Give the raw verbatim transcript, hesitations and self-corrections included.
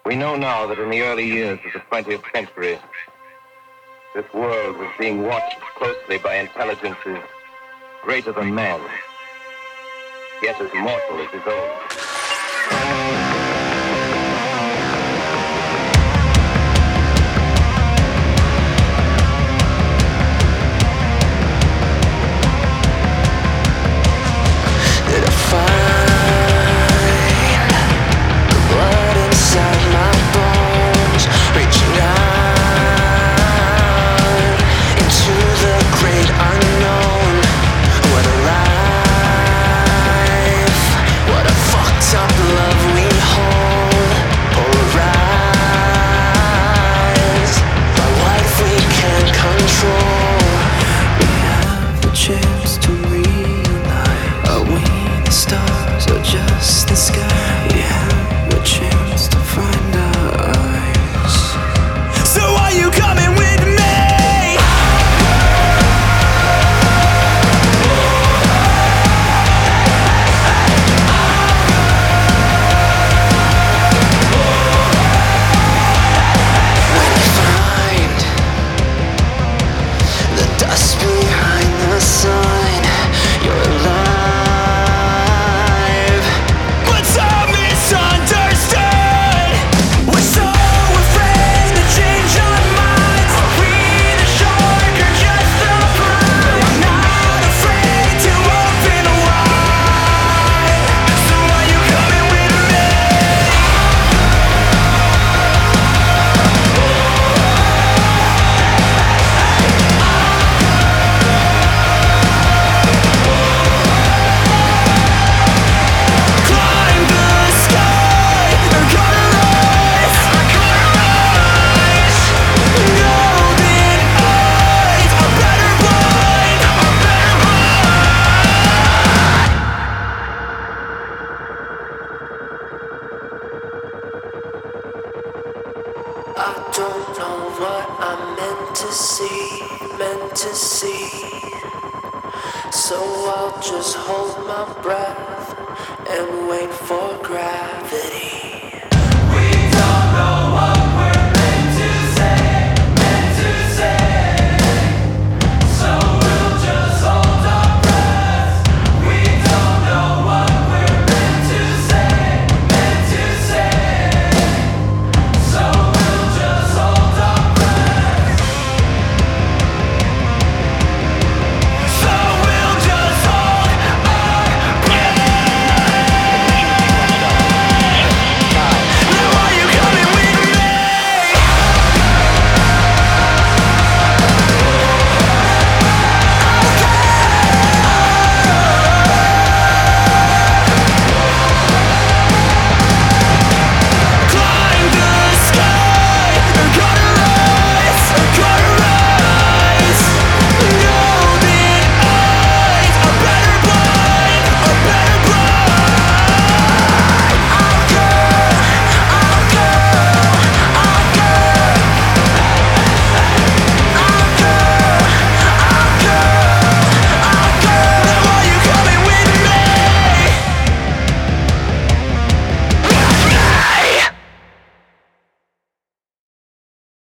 We know now that in the early years of the twentieth century, this world was being watched closely by intelligences greater than man, yet as mortal as his own. I don't know what I'm meant to see, meant to see. So I'll just hold my breath and wait for